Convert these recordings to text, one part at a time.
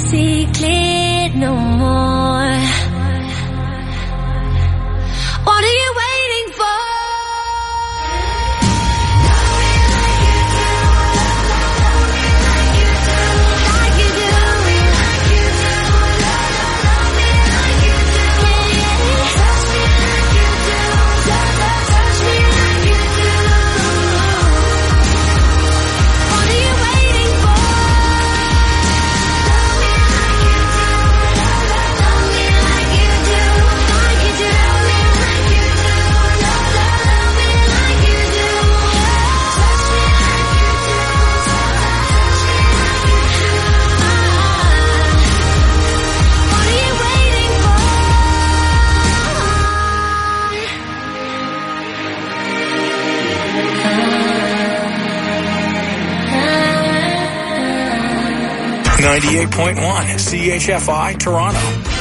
see clear no more. What are you waiting for? .1 CHFI Toronto.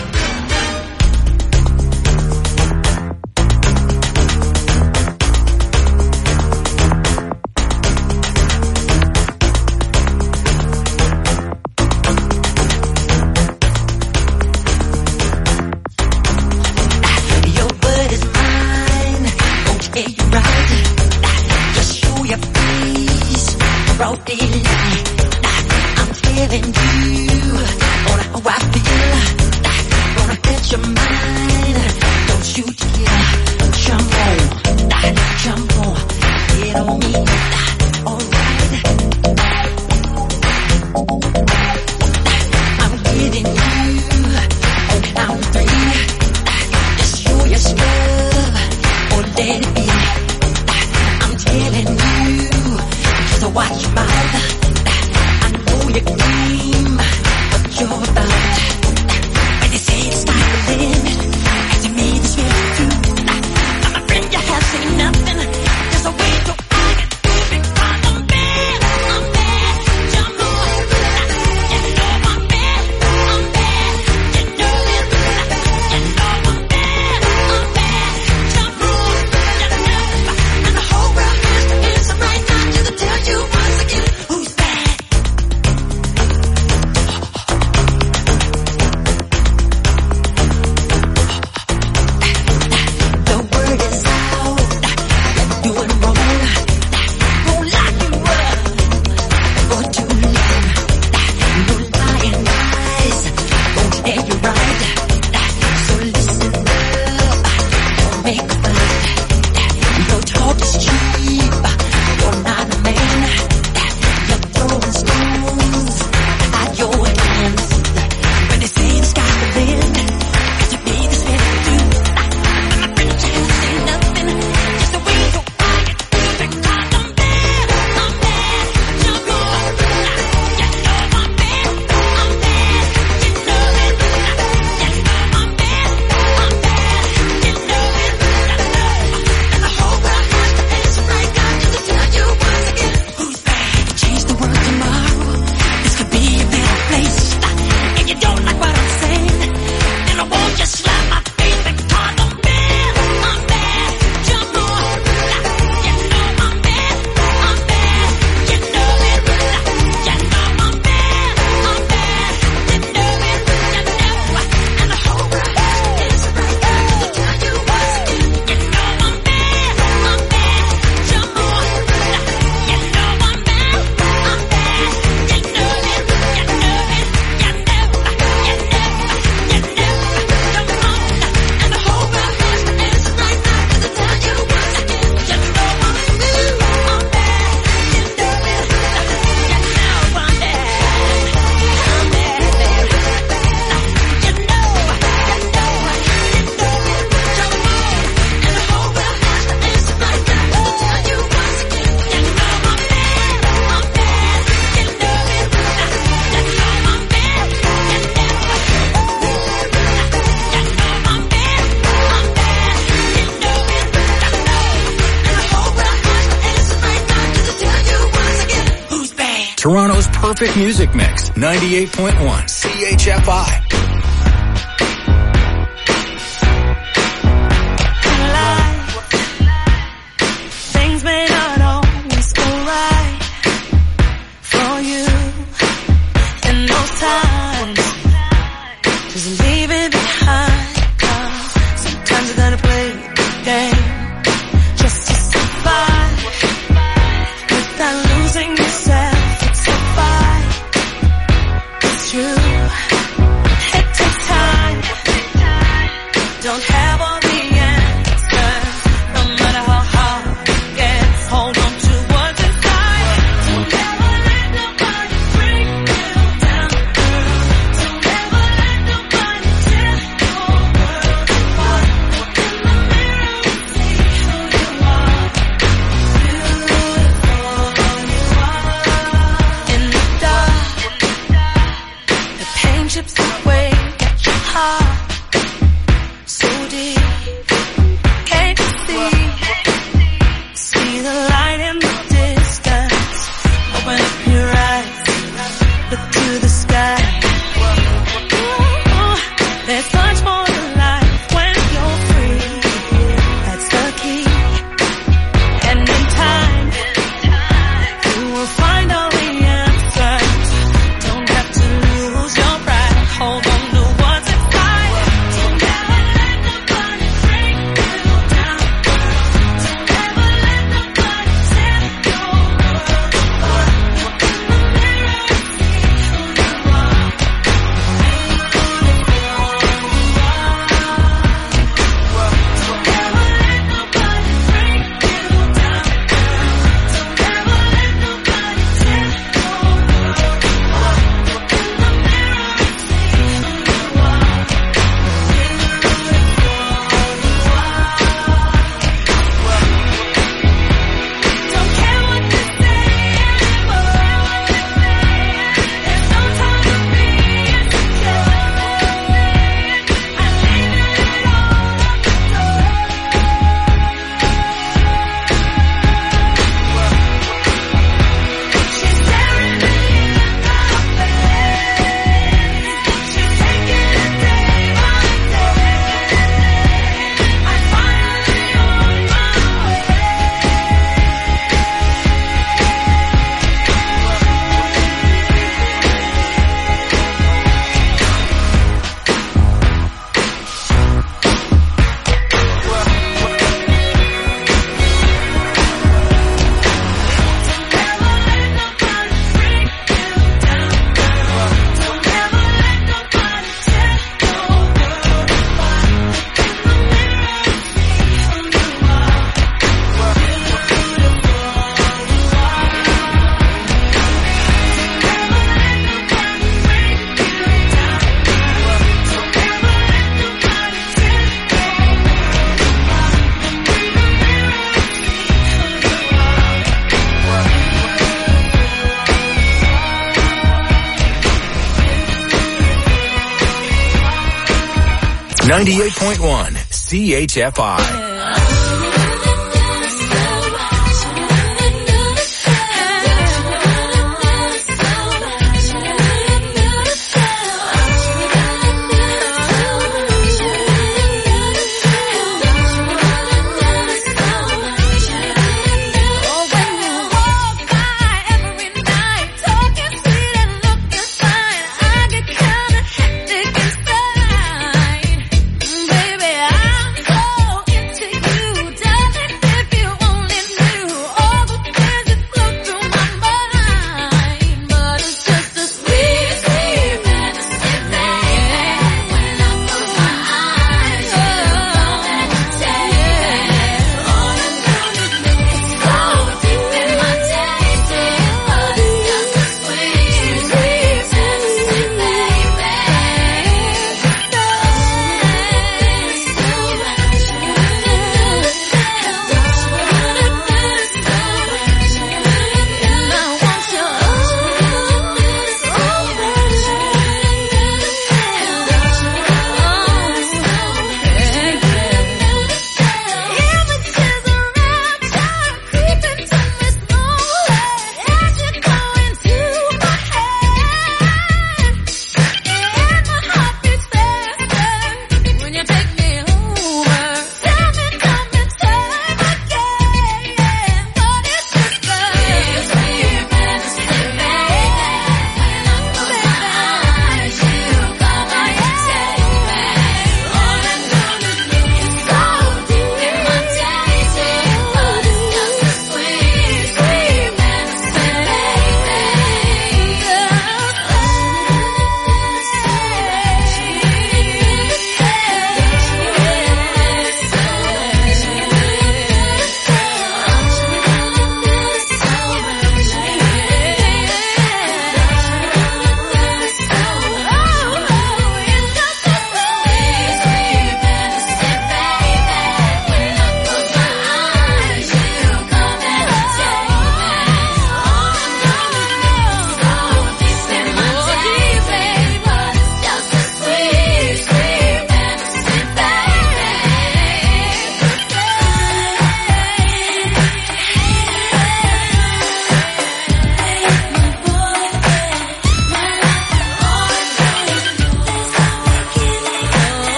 Toronto's perfect music mix, 98.1 CHFI. Times 98.1 CHFI. Baby, I'm so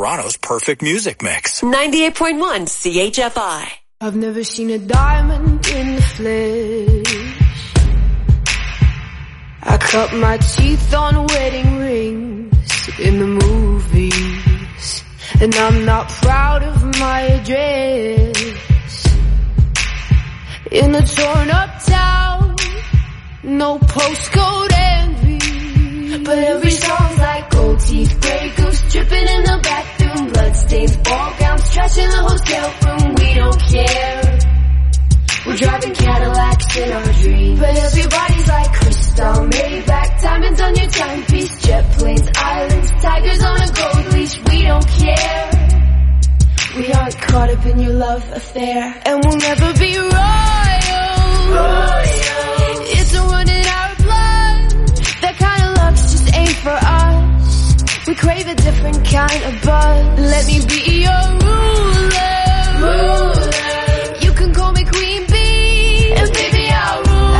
Toronto's perfect music mix. 98.1 CHFI. I've never seen a diamond in the flesh. I cut my teeth on wedding rings in the movies, and I'm not proud of my address. In a torn up town, no postcode envy, but every song's like gold teeth, grey goose dripping in the bathroom, bloodstains, ball gowns, trash in the hotel room. We don't care. We're driving Cadillacs in our dreams, but everybody's like crystal, Maybach, diamonds on your timepiece, jet planes, islands, tigers on a gold leash. We don't care. We aren't caught up in your love affair, and we'll never be royal. It's a run in our blood. That kind of luck's just ain't for us. We crave a different kind of buzz. Let me be your ruler. You can call me Queen Bee, and baby I'll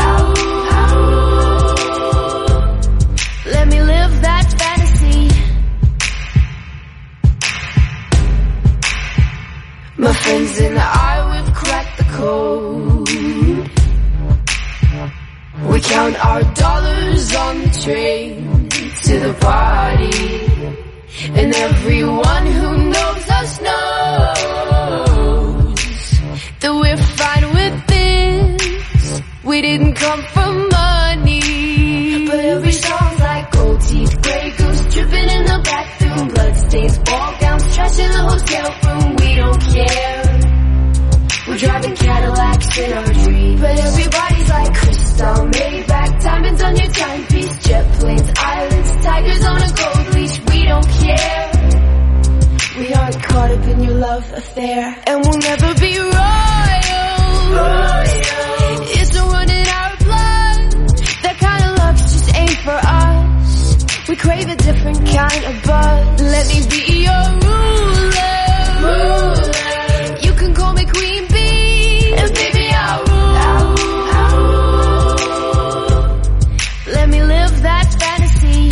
rule. Let me live that fantasy. My friends and I, we've cracked the code. We count our dollars on the train to the party, and everyone who knows us knows that we're fine with this. We didn't come for money, but every song's like gold teeth, grey goose dripping in the bathroom, bloodstains, ball gowns, trash in the hotel room. We don't care. We're driving Cadillacs in our dreams, but everybody's like crystal, Maybach, diamonds on your timepiece, jet planes, islands, tigers on a gold leash. We don't care. We aren't caught up in your love affair, and we'll never be royal. It's a run in our blood. That kind of luck's just ain't for us. We crave a different kind of buzz. Let me be your ruler. You can call me Queen Bee, and baby I'll rule. Let me live that fantasy.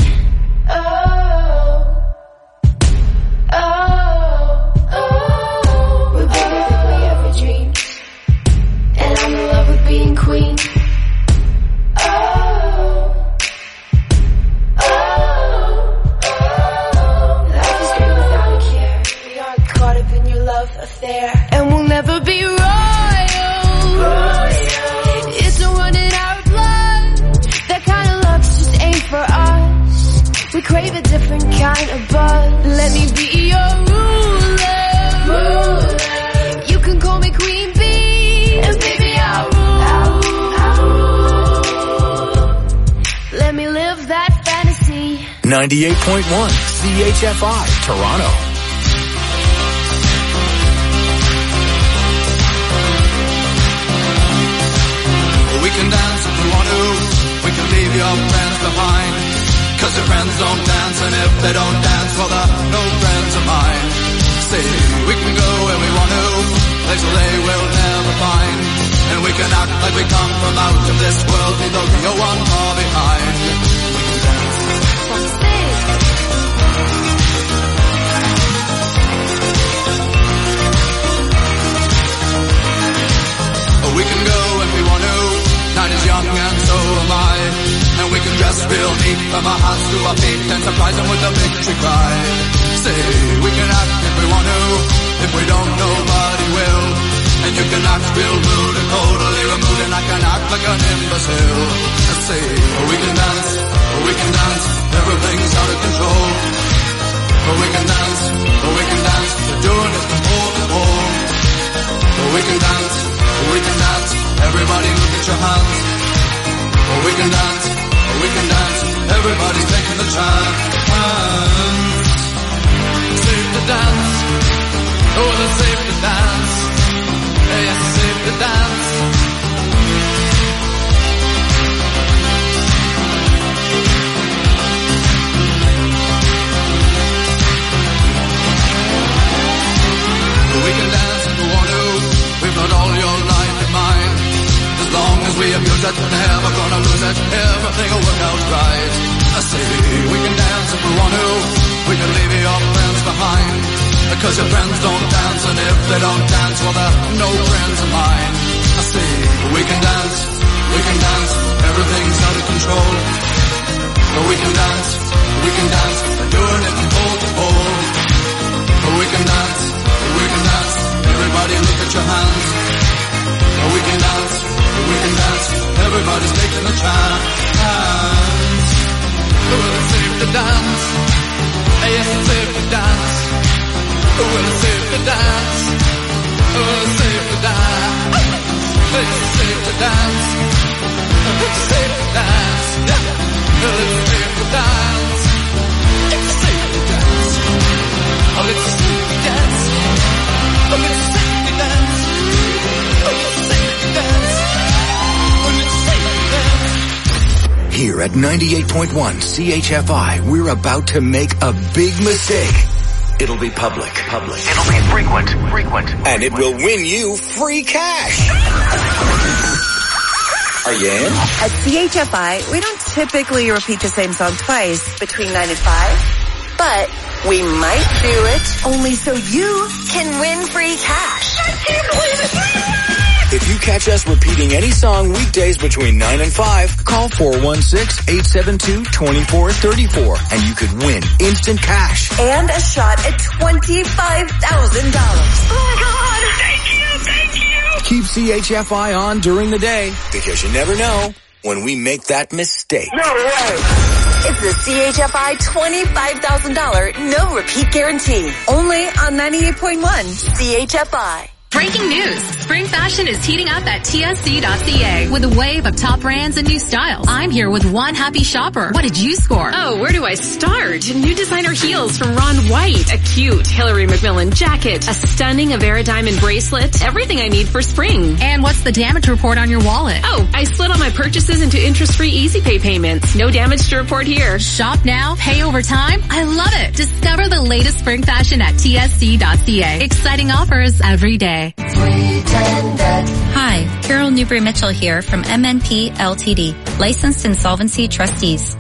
We're bigger than we ever dreamed, and I'm in love with being queen. Life is great without a care. We aren't caught up in your love affair, and we'll never be royal. It's a run in our blood. That kind of luck's just ain't for us. We crave a different kind of buzz. Let me be your ruler. You can call me Queen Bee, and baby I'll rule. Let me live that fantasy. 98.1 CHFI, Toronto. We can dance if we want to. We can leave your friends behind, 'cause your friends don't dance, and if they don't dance, well they're no friends of mine. See, we can go where we want to, places they will never find, and we can act like we come from out of this world, leave the real one far behind. We can dance. We can go if we want to. Night is young and so am I, and we can dress real neat from our hearts to our feet and surprise them with a victory cry. Say, we can act if we want to. If we don't, nobody will. And you can act real rude and totally removed, and I can act like an imbecile. Let's say, we can dance, everything's out of control. We can dance, we're doing it from pole to pole. We can dance, everybody look at your hands. We can dance, everybody's taking the chance. Safe to dance, oh it's safe to dance. Yes, it's safe to dance. We can dance if we want to. We've got all your life in mind. As long as we abuse it, never gonna lose it. Everything will work out right. I say we can dance if we want to. We can leave your friends behind. Cause your friends don't dance, and if they don't dance, well, they're no friends of mine. I say, we can dance, everything's out of control. But we can dance, we're doing it from pole to pole. But we can dance, everybody look at your hands. But we can dance, everybody's taking a chance. Well, it's safe to dance, yes, it's safe to dance. Well, it's safe to dance, well, it's safe to dance. It's safe to dance, it's safe to dance. Well, it's safe to dance, it's safe to dance. Oh, it's safe to dance, oh, it's safe to dance. Oh, it's safe to dance, oh, it's safe to dance. Here at 98.1 CHFI, we're about to make a big mistake. It'll be public. It'll be frequent. And it will win you free cash. Are you in? At CHFI, we don't typically repeat the same song twice between 9 and 5, but we might do it only so you can win free cash. I can't believe it. If you catch us repeating any song weekdays between 9 and 5, call 416-872-2434 and you could win instant cash. And a shot at $25,000. Oh my God! Thank you! Keep CHFI on during the day because you never know when we make that mistake. No way! It's the CHFI $25,000 no repeat guarantee. Only on 98.1 CHFI. Breaking news. Spring fashion is heating up at TSC.ca with a wave of top brands and new styles. I'm here with one happy shopper. What did you score? Oh, where do I start? New designer heels from Ron White. A cute Hillary McMillan jacket. A stunning Avera diamond bracelet. Everything I need for spring. And what's the damage report on your wallet? Oh, I split all my purchases into interest-free Easy Pay payments. No damage to report here. Shop now, pay over time. I love it. Discover the latest spring fashion at TSC.ca. Exciting offers every day. Hi, Carol Newbury-Mitchell here from MNP Ltd, licensed insolvency trustees.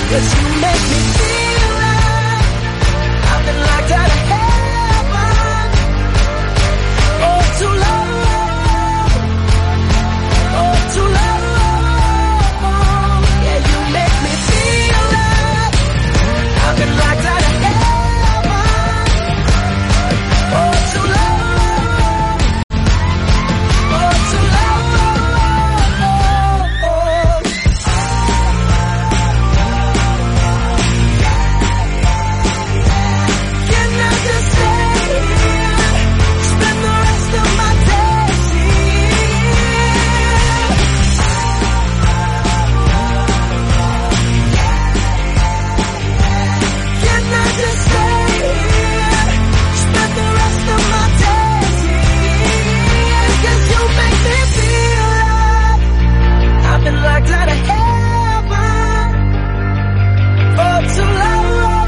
'Cause you make me feel like I've been locked out of heaven. Oh, too long. Oh, too long. Yeah, you make me feel like I've been locked out of heaven. Oh, too long. Oh, too long. Can I just stay here? Spend the rest of my days here. Can I just stay here? Spend the rest of my days here. 'Cause you make me feel like I've been locked out of heaven. Oh, too long.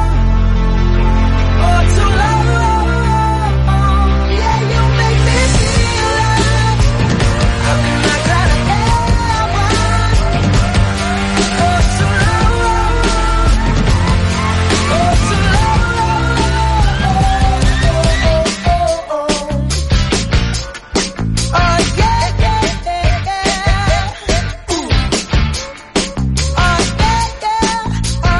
Oh, too long. Yeah, you make me feel like I've been locked out of heaven. Oh, too long. Oh, too long. Oh, yeah, yeah, yeah, yeah. Ooh. Oh, yeah, yeah. Oh,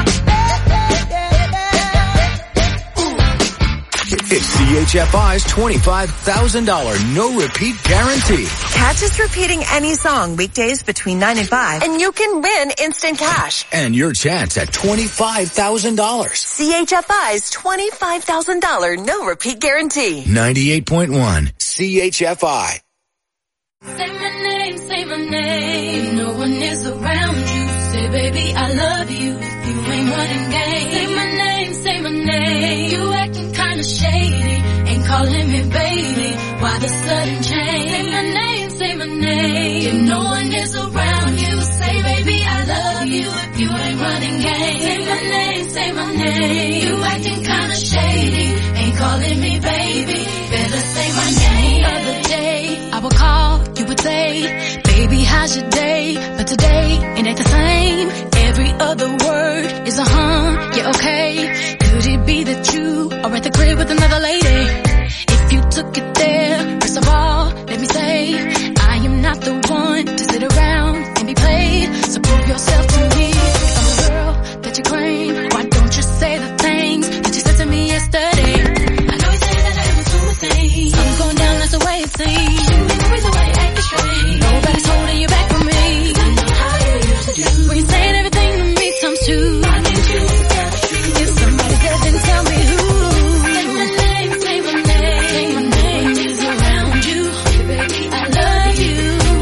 yeah, yeah, yeah. It's CHFI's $25,000 no-repeat guarantee. Catch us repeating any song weekdays between 9 and 5, and you can win instant cash. And your chance at $25,000. CHFI's $25,000 no-repeat guarantee. 98.1 CHFI. Say my name, say my name. No one is around you. Say, baby, I love you. If you ain't running game. Say my name, say my name. You acting kinda shady. Ain't calling me baby. Why the sudden change? Say my name, say my name. If no one is around you. Say, baby, I love you. If you ain't running game. Say my name, say my name. You acting kinda shady. Ain't calling me baby. Better say my name. The other day, I would call, you would say, baby, how's your day? But today, it ain't the same. Every other word is a yeah, okay. Could it be that you are at the crib with another lady? If you took it there, first of all, let me say, I am not the one to sit around and be played. So prove yourself to me. If I'm the girl that you claim, why don't you say the things that you said to me yesterday? I know you said that I was doing things. Something's going down, that's the way it seems. The way acting straight. Nobody's holding you back from me. I know how you used to do. When you're saying everything to me times two. I need you to tell the truth. If somebody said, then tell me who. Say my name, say my name. Say my name is around you. Baby, I love you.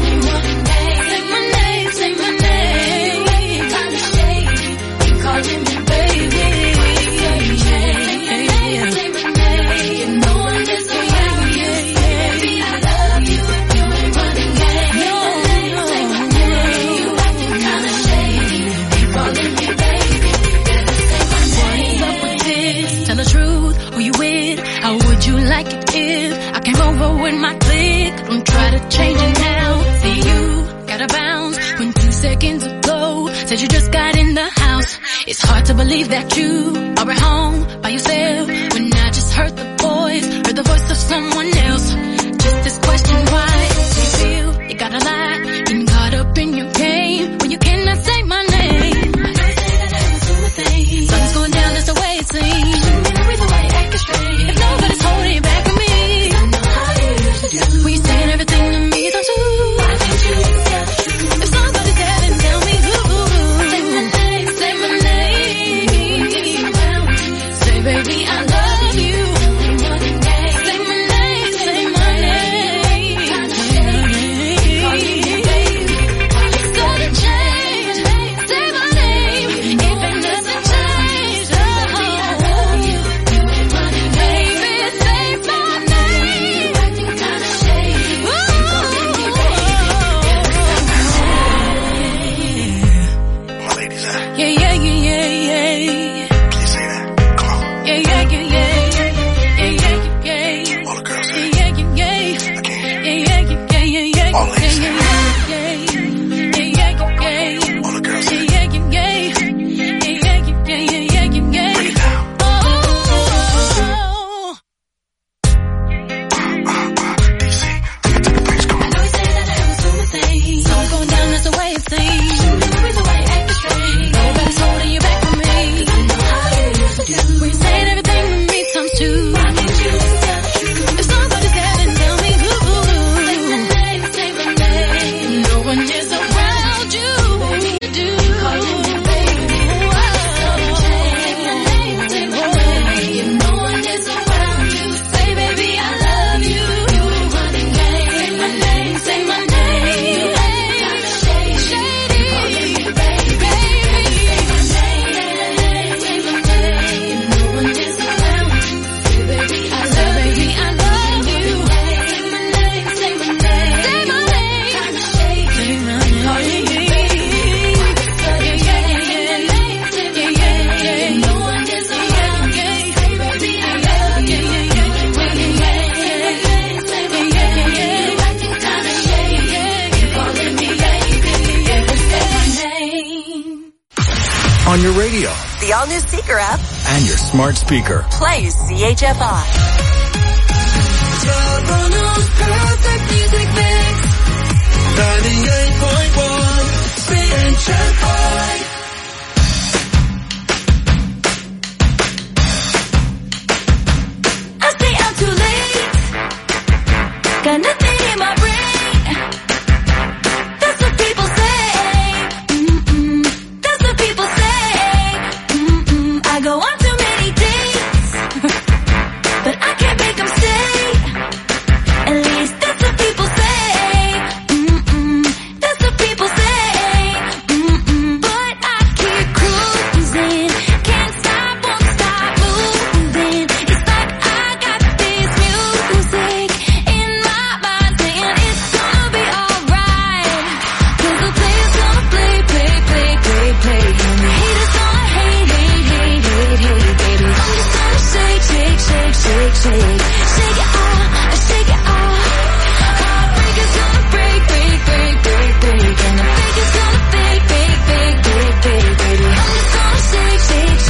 Say my name, say my name. Kinda shady. Ain't calling me baby. Say my name, say my name. No one is around you. Baby, I love you. You ain't running game. No, say my name. You acting kinda shady. Ain't calling me baby. Better say my name. What's up with this? Tell the truth. Who you with? How would you like it if I came over with my clique? Don't try to change it now. See, you gotta bounce when 2 seconds ago said you just got in the house. It's hard to believe that you are at home by yourself when I just heard the voice of someone else. Just this question, why do you feel you gotta lie? Getting caught up in your game when you cannot say my name. I know you say that I was doing things. Something's going down, that's the way it seems. The way acting straight. If nobody's holding you back from me. I know how you used to do. When you're saying everything to me, don't you? Why didn't you tell the truth? If somebody's there, then tell me who. Say my name, say my name. Say, baby, I love you. Say my name. on your radio, the all-new Seeker app, and your smart speaker. Play CHFI. Toronto's perfect music mix. 98.1 CHFI. I stay out too late. Got nothing in my brain. That's what people say. That's what people say. I go on too many dates, but I can't make them stay. At least that's what people say. That's what people say. But I keep cruising. Can't stop, won't stop moving. It's like I got this music in my mind saying it's gonna be alright. 'Cause the players gonna play. And the haters gonna hate, baby. I'm just gonna shake. Shake it off, shake it off. Heartbreakers gonna break. And the fake is gonna fake, baby. I'm just gonna shake.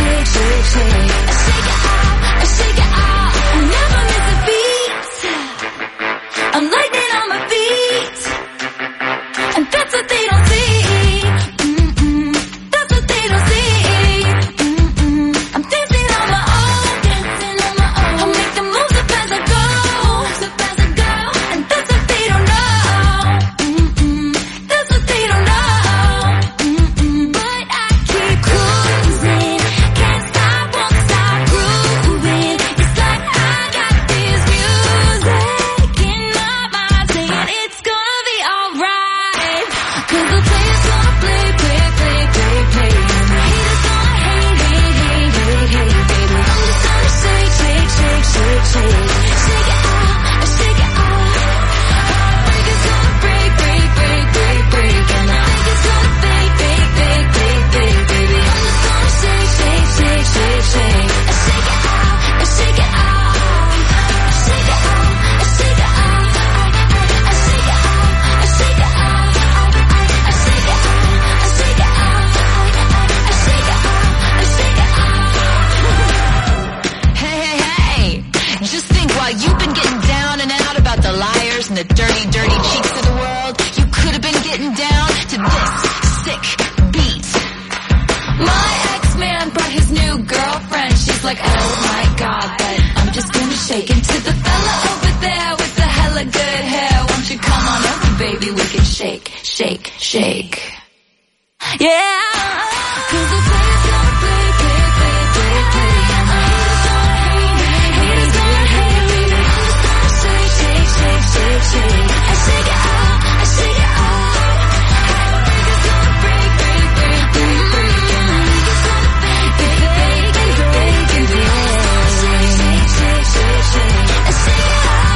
Shake it off. I never miss a beat. I'm lightning on my feet. And that's what they don't see. That's what they don't see. I'm dancing on my own. I'll make the moves up as I go. And that's what they don't know. That's what they don't know. But I keep cruising. Can't stop, won't stop grooving. It's like I got this music in my mind saying it's gonna be alright. 'Cause the players gonna play. And the haters gonna hate, baby. I'm just gonna shake. Shake it off. Heartbreakers gonna break. And the fake is gonna fake, baby. I'm just gonna shake. Shake it off. Shake it off. Shake it off. Shake it off. Shake it off. Shake it off. Shake it off. Hey. Just think, while you've been getting down and out about the liars and the dirty cheeks of the world, you could have been getting down to this sick beat. My ex-man brought his new girlfriend. She's like, oh my god, but I'm just gonna shake into the fella over there with the hella good hair. Won't you come on over, baby? We can shake. Yeah. 'Cause the players gonna play. And the haters gonna hate, baby. I'm just gonna shake. I shake it off. Heartbreakers gonna break. And the fake is gonna fake, baby. I shake it off.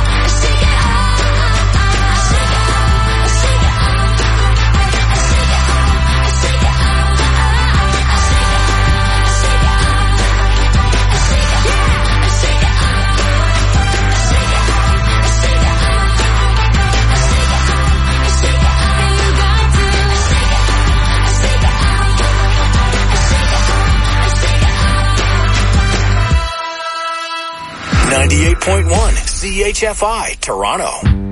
.1 CHFI Toronto.